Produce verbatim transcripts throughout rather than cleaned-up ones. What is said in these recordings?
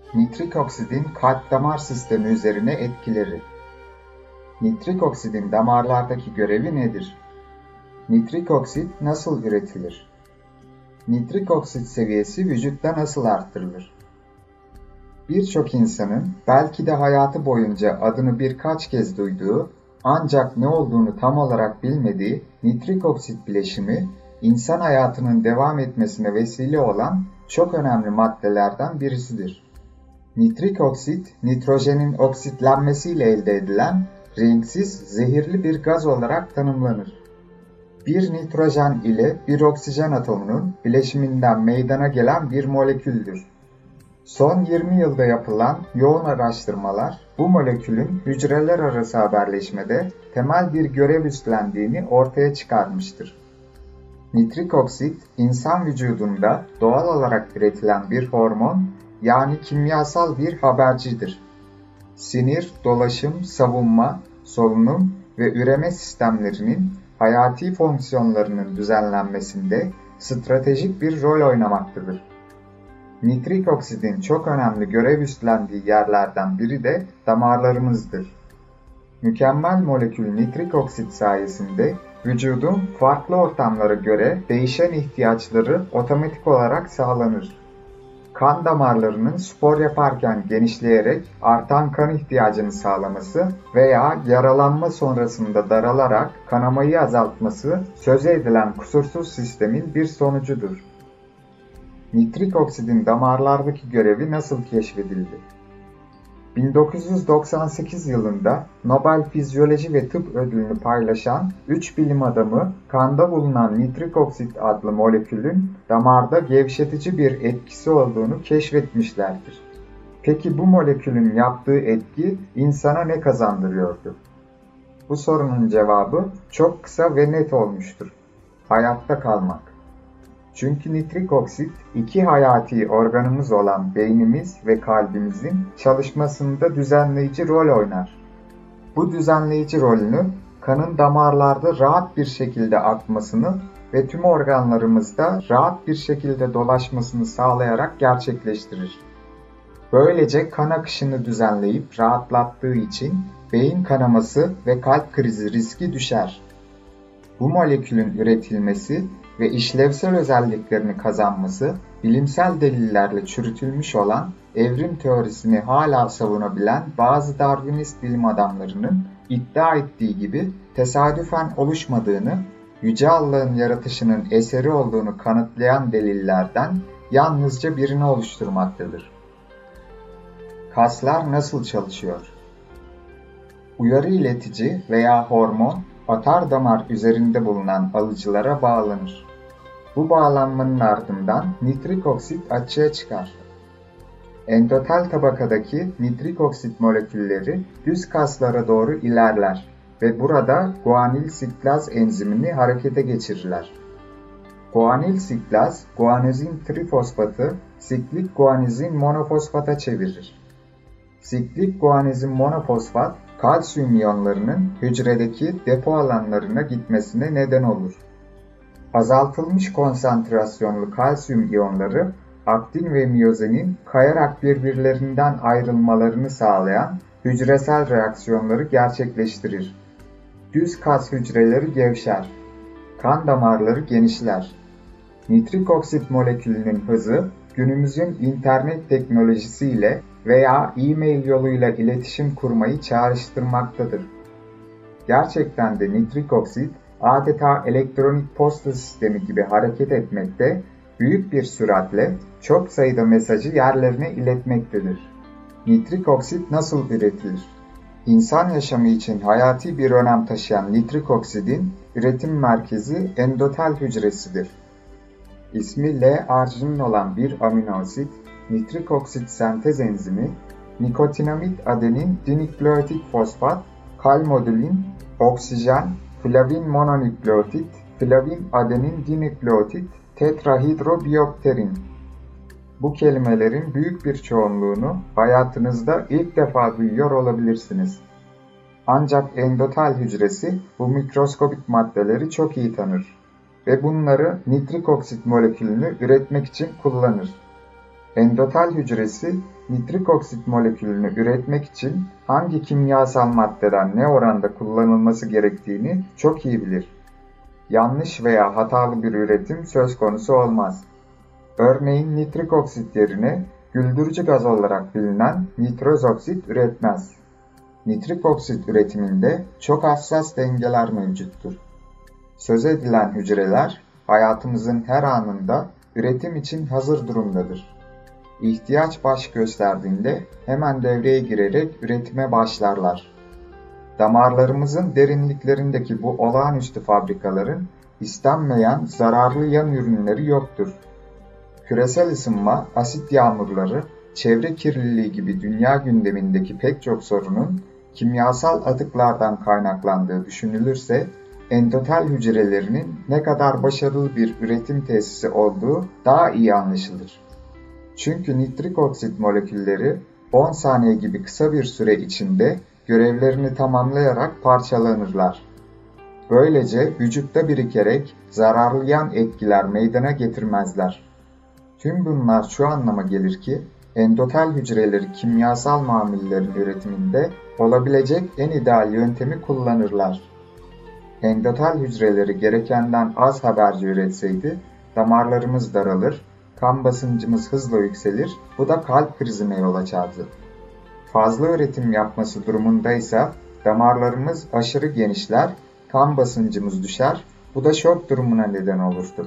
Nitrik oksidin kalp damar sistemi üzerine etkileri. Nitrik oksidin damarlardaki görevi nedir? Nitrik oksit nasıl üretilir? Nitrik oksit seviyesi vücutta nasıl arttırılır? Birçok insanın belki de hayatı boyunca adını birkaç kez duyduğu ancak ne olduğunu tam olarak bilmediği nitrik oksit bileşimi, insan hayatının devam etmesine vesile olan çok önemli maddelerden birisidir. Nitrik oksit, nitrojenin oksitlenmesiyle elde edilen renksiz, zehirli bir gaz olarak tanımlanır. Bir nitrojen ile bir oksijen atomunun bileşiminden meydana gelen bir moleküldür. Son yirmi yılda yapılan yoğun araştırmalar bu molekülün hücreler arası haberleşmede temel bir görev üstlendiğini ortaya çıkarmıştır. Nitrik oksit, insan vücudunda doğal olarak üretilen bir hormon, yani kimyasal bir habercidir. Sinir, dolaşım, savunma, solunum ve üreme sistemlerinin hayati fonksiyonlarının düzenlenmesinde stratejik bir rol oynamaktadır. Nitrik oksidin çok önemli görev üstlendiği yerlerden biri de damarlarımızdır. Mükemmel molekül nitrik oksit sayesinde vücudun farklı ortamlara göre değişen ihtiyaçları otomatik olarak sağlanır. Kan damarlarının spor yaparken genişleyerek artan kan ihtiyacını sağlaması veya yaralanma sonrasında daralarak kanamayı azaltması söz edilen kusursuz sistemin bir sonucudur. Nitrik oksidin damarlardaki görevi nasıl keşfedildi? bin dokuz yüz doksan sekiz yılında Nobel Fizyoloji ve Tıp ödülünü paylaşan üç bilim adamı kanda bulunan nitrik oksit adlı molekülün damarda gevşetici bir etkisi olduğunu keşfetmişlerdir. Peki bu molekülün yaptığı etki insana ne kazandırıyordu? Bu sorunun cevabı çok kısa ve net olmuştur. Hayatta kalmak. Çünkü nitrik oksit iki hayati organımız olan beynimiz ve kalbimizin çalışmasında düzenleyici rol oynar. Bu düzenleyici rolünü kanın damarlarda rahat bir şekilde akmasını ve tüm organlarımızda rahat bir şekilde dolaşmasını sağlayarak gerçekleştirir. Böylece kan akışını düzenleyip rahatlattığı için beyin kanaması ve kalp krizi riski düşer. Bu molekülün üretilmesi ve işlevsel özelliklerini kazanması, bilimsel delillerle çürütülmüş olan evrim teorisini hala savunabilen bazı Darwinist bilim adamlarının iddia ettiği gibi tesadüfen oluşmadığını, Yüce Allah'ın yaratışının eseri olduğunu kanıtlayan delillerden yalnızca birini oluşturmaktadır. Kaslar nasıl çalışıyor? Uyarı iletici veya hormon, atar damar üzerinde bulunan alıcılara bağlanır. Bu bağlanmanın ardından nitrik oksit açığa çıkar. Endotel tabakadaki nitrik oksit molekülleri düz kaslara doğru ilerler ve burada guanil siklaz enzimini harekete geçirirler. Guanil siklaz, guanozin trifosfatı siklik guanozin monofosfata çevirir. Siklik guanozin monofosfat, kalsiyum iyonlarının hücredeki depo alanlarına gitmesine neden olur. Azaltılmış konsantrasyonlu kalsiyum iyonları, aktin ve miyozinin kayarak birbirlerinden ayrılmalarını sağlayan hücresel reaksiyonları gerçekleştirir. Düz kas hücreleri gevşer. Kan damarları genişler. Nitrik oksit molekülünün hızı, günümüzün internet teknolojisiyle veya e-mail yoluyla iletişim kurmayı çağrıştırmaktadır. Gerçekten de nitrik oksit, adeta elektronik posta sistemi gibi hareket etmekte, büyük bir süratle çok sayıda mesajı yerlerine iletmektedir. Nitrik oksit nasıl üretilir? İnsan yaşamı için hayati bir önem taşıyan nitrik oksidin üretim merkezi endotel hücresidir. İsmi L-arginin olan bir amino asit, nitrik oksit sentez enzimi, nikotinamid adenin dinükleotit fosfat, kalmodulin, oksijen, flavin mononükleotit, flavin adenin dinükleotit, tetrahidrobiopterin. Bu kelimelerin büyük bir çoğunluğunu hayatınızda ilk defa duyuyor olabilirsiniz. Ancak endotel hücresi bu mikroskobik maddeleri çok iyi tanır ve bunları nitrik oksit molekülünü üretmek için kullanır. Endotel hücresi nitrik oksit molekülünü üretmek için hangi kimyasal maddeden ne oranda kullanılması gerektiğini çok iyi bilir. Yanlış veya hatalı bir üretim söz konusu olmaz. Örneğin nitrik oksit yerine güldürücü gaz olarak bilinen nitroz oksit üretmez. Nitrik oksit üretiminde çok hassas dengeler mevcuttur. Söz edilen hücreler hayatımızın her anında üretim için hazır durumdadır. İhtiyaç baş gösterdiğinde hemen devreye girerek üretime başlarlar. Damarlarımızın derinliklerindeki bu olağanüstü fabrikaların istenmeyen zararlı yan ürünleri yoktur. Küresel ısınma, asit yağmurları, çevre kirliliği gibi dünya gündemindeki pek çok sorunun kimyasal atıklardan kaynaklandığı düşünülürse, endotel hücrelerinin ne kadar başarılı bir üretim tesisi olduğu daha iyi anlaşılır. Çünkü nitrik oksit molekülleri on saniye gibi kısa bir süre içinde görevlerini tamamlayarak parçalanırlar. Böylece vücutta birikerek zararlı yan etkiler meydana getirmezler. Tüm bunlar şu anlama gelir ki, endotel hücreleri kimyasal mamullerin üretiminde olabilecek en ideal yöntemi kullanırlar. Endotel hücreleri gerekenden az haberci üretseydi, damarlarımız daralır, kan basıncımız hızla yükselir, bu da kalp krizine yol açardı. Fazla üretim yapması durumunda ise damarlarımız aşırı genişler, kan basıncımız düşer, bu da şok durumuna neden olurdu.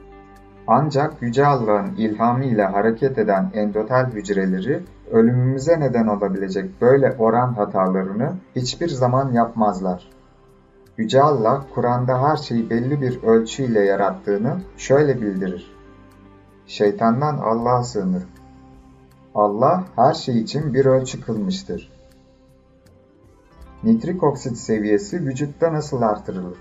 Ancak Yüce Allah'ın ilhamıyla hareket eden endotel hücreleri ölümümüze neden olabilecek böyle oran hatalarını hiçbir zaman yapmazlar. Yüce Allah, Kur'an'da her şeyi belli bir ölçüyle yarattığını şöyle bildirir. Şeytandan Allah'a sığınırım. Allah her şey için bir ölçü kılmıştır. Nitrik oksit seviyesi vücutta nasıl artırılır?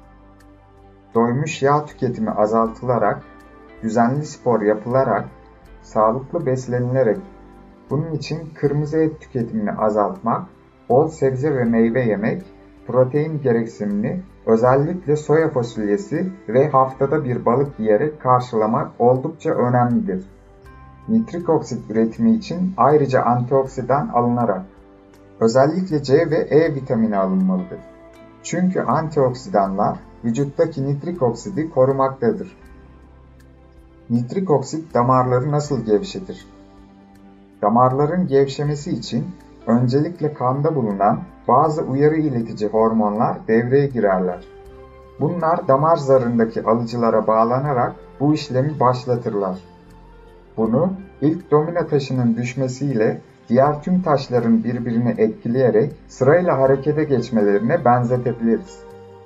Doymuş yağ tüketimi azaltılarak, düzenli spor yapılarak, sağlıklı beslenilerek, bunun için kırmızı et tüketimini azaltmak, bol sebze ve meyve yemek, protein gereksinimini özellikle soya fasulyesi ve haftada bir balık yiyerek karşılamak oldukça önemlidir. Nitrik oksit üretimi için ayrıca antioksidan alınarak, özellikle C ve E vitamini alınmalıdır. Çünkü antioksidanlar vücuttaki nitrik oksidi korumaktadır. Nitrik oksit damarları nasıl gevşetir? Damarların gevşemesi için öncelikle kanda bulunan bazı uyarı iletici hormonlar devreye girerler. Bunlar damar zarındaki alıcılara bağlanarak bu işlemi başlatırlar. Bunu ilk domino taşının düşmesiyle diğer tüm taşların birbirini etkileyerek sırayla harekete geçmelerine benzetebiliriz.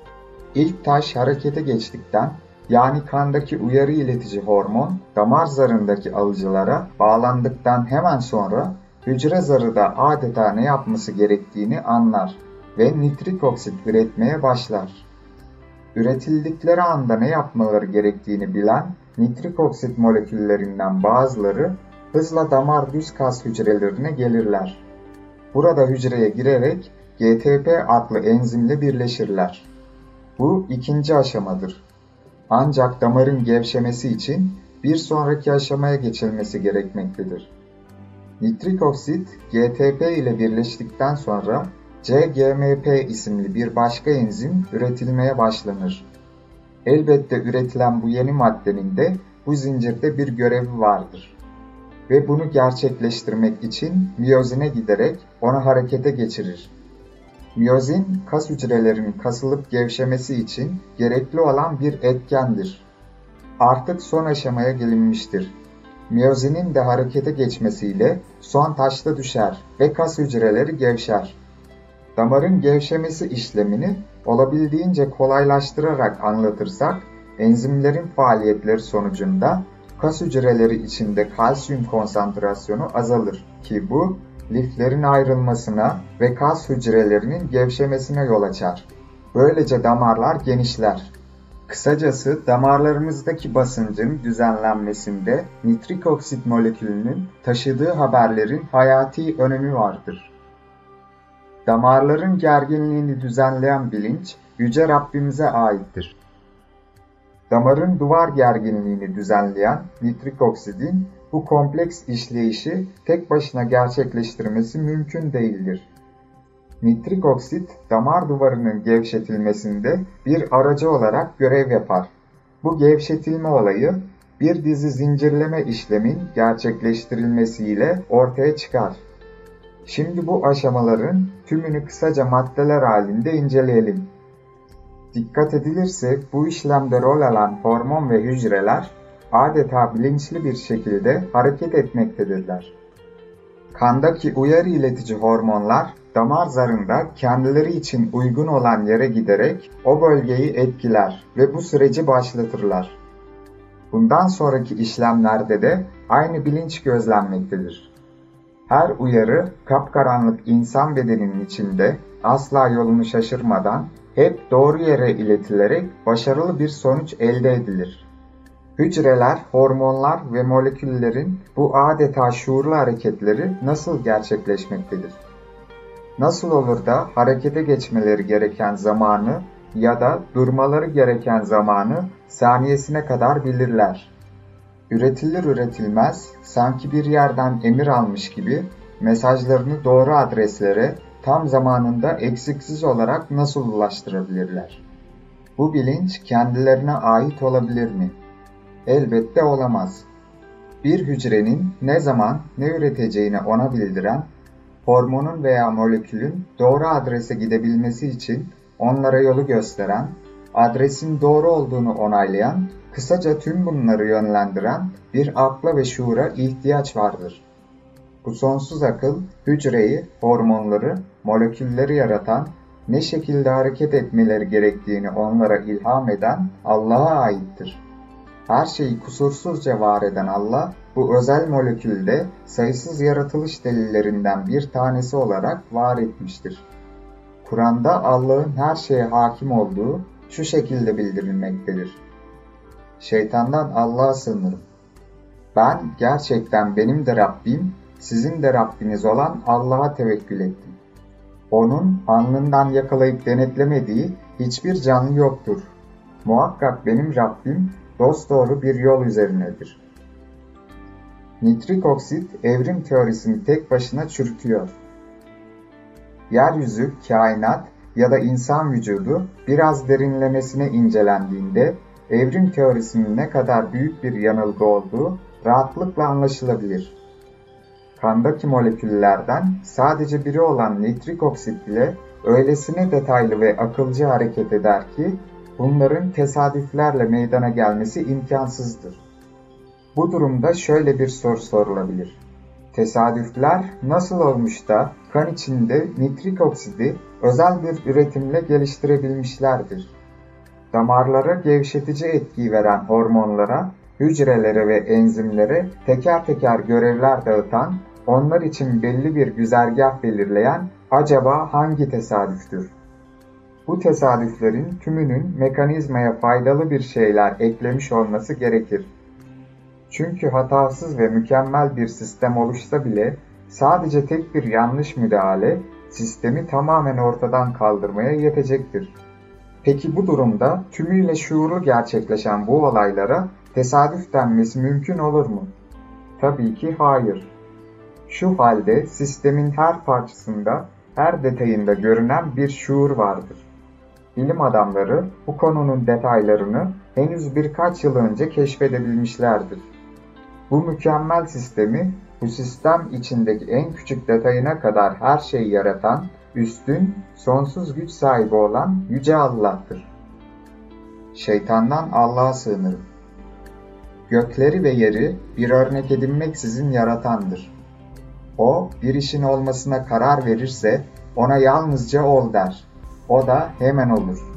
İlk taş harekete geçtikten, yani kandaki uyarı iletici hormon damar zarındaki alıcılara bağlandıktan hemen sonra hücre zarı da adeta ne yapması gerektiğini anlar ve nitrik oksit üretmeye başlar. Üretildikleri anda ne yapmaları gerektiğini bilen nitrik oksit moleküllerinden bazıları hızla damar düz kas hücrelerine gelirler. Burada hücreye girerek G T P adlı enzimle birleşirler. Bu ikinci aşamadır. Ancak damarın gevşemesi için bir sonraki aşamaya geçilmesi gerekmektedir. Nitrik oksit G T P ile birleştikten sonra C G M P isimli bir başka enzim üretilmeye başlanır. Elbette üretilen bu yeni maddenin de bu zincirde bir görevi vardır. Ve bunu gerçekleştirmek için miyozine giderek onu harekete geçirir. Miyozin, kas hücrelerinin kasılıp gevşemesi için gerekli olan bir etkendir. Artık son aşamaya gelinmiştir. Miyozinin de harekete geçmesiyle son taşta düşer ve kas hücreleri gevşer. Damarın gevşemesi işlemini olabildiğince kolaylaştırarak anlatırsak, enzimlerin faaliyetleri sonucunda kas hücreleri içinde kalsiyum konsantrasyonu azalır ki bu, liflerin ayrılmasına ve kas hücrelerinin gevşemesine yol açar. Böylece damarlar genişler. Kısacası damarlarımızdaki basıncın düzenlenmesinde nitrik oksit molekülünün taşıdığı haberlerin hayati önemi vardır. Damarların gerginliğini düzenleyen bilinç, Yüce Rabbimize aittir. Damarın duvar gerginliğini düzenleyen nitrik oksidin Bu kompleks işleyişi tek başına gerçekleştirmesi mümkün değildir. Nitrik oksit, damar duvarının gevşetilmesinde bir aracı olarak görev yapar. Bu gevşetilme olayı, bir dizi zincirleme işlemin gerçekleştirilmesiyle ortaya çıkar. Şimdi bu aşamaların tümünü kısaca maddeler halinde inceleyelim. Dikkat edilirse bu işlemde rol alan hormon ve hücreler adeta bilinçli bir şekilde hareket etmektedirler. Kandaki uyarı iletici hormonlar damar zarında kendileri için uygun olan yere giderek o bölgeyi etkiler ve bu süreci başlatırlar. Bundan sonraki işlemlerde de aynı bilinç gözlenmektedir. Her uyarı kapkaranlık insan bedeninin içinde asla yolunu şaşırmadan hep doğru yere iletilerek başarılı bir sonuç elde edilir. Hücreler, hormonlar ve moleküllerin bu adeta şuurlu hareketleri nasıl gerçekleşmektedir? Nasıl olur da harekete geçmeleri gereken zamanı ya da durmaları gereken zamanı saniyesine kadar bilirler. Üretilir üretilmez, sanki bir yerden emir almış gibi mesajlarını doğru adreslere tam zamanında eksiksiz olarak nasıl ulaştırabilirler? Bu bilinç kendilerine ait olabilir mi? Elbette olamaz. Bir hücrenin ne zaman ne üreteceğini ona bildiren, hormonun veya molekülün doğru adrese gidebilmesi için onlara yolu gösteren, adresin doğru olduğunu onaylayan, kısaca tüm bunları yönlendiren bir akla ve şuura ihtiyaç vardır. Bu sonsuz akıl, hücreyi, hormonları, molekülleri yaratan, ne şekilde hareket etmeleri gerektiğini onlara ilham eden Allah'a aittir. Her şeyi kusursuzca var eden Allah, bu özel molekülde sayısız yaratılış delillerinden bir tanesi olarak var etmiştir. Kur'an'da Allah'ın her şeye hakim olduğu şu şekilde bildirilmektedir. Şeytandan Allah'a sığınırım. Ben gerçekten benim de Rabbim, sizin de Rabbiniz olan Allah'a tevekkül ettim. Onun alnından yakalayıp denetlemediği hiçbir canlı yoktur. Muhakkak benim Rabbim dosdoğru bir yol üzerinedir. Nitrik oksit evrim teorisini tek başına çürütüyor. Yeryüzü, kainat ya da insan vücudu biraz derinlemesine incelendiğinde evrim teorisinin ne kadar büyük bir yanılgı olduğu rahatlıkla anlaşılabilir. Kandaki moleküllerden sadece biri olan nitrik oksit bile öylesine detaylı ve akılcı hareket eder ki bunların tesadüflerle meydana gelmesi imkansızdır. Bu durumda şöyle bir soru sorulabilir. Tesadüfler nasıl olmuş da kan içinde nitrik oksidi özel bir üretimle geliştirebilmişlerdir? Damarlara gevşetici etki veren hormonlara, hücrelere ve enzimlere teker teker görevler dağıtan, onlar için belli bir güzergah belirleyen acaba hangi tesadüftür? Bu tesadüflerin tümünün mekanizmaya faydalı bir şeyler eklemiş olması gerekir. Çünkü hatasız ve mükemmel bir sistem oluşsa bile sadece tek bir yanlış müdahale sistemi tamamen ortadan kaldırmaya yetecektir. Peki bu durumda tümüyle şuurlu gerçekleşen bu olaylara tesadüf denmesi mümkün olur mu? Tabii ki hayır. Şu halde sistemin her parçasında, her detayında görünen bir şuur vardır. Bilim adamları bu konunun detaylarını henüz birkaç yıl önce keşfedebilmişlerdir. Bu mükemmel sistemi, bu sistem içindeki en küçük detayına kadar her şeyi yaratan, üstün, sonsuz güç sahibi olan Yüce Allah'tır. Şeytandan Allah'a sığınırım. Gökleri ve yeri bir örnek edinmeksizin yaratandır. O, bir işin olmasına karar verirse ona yalnızca ol der. O da hemen olur.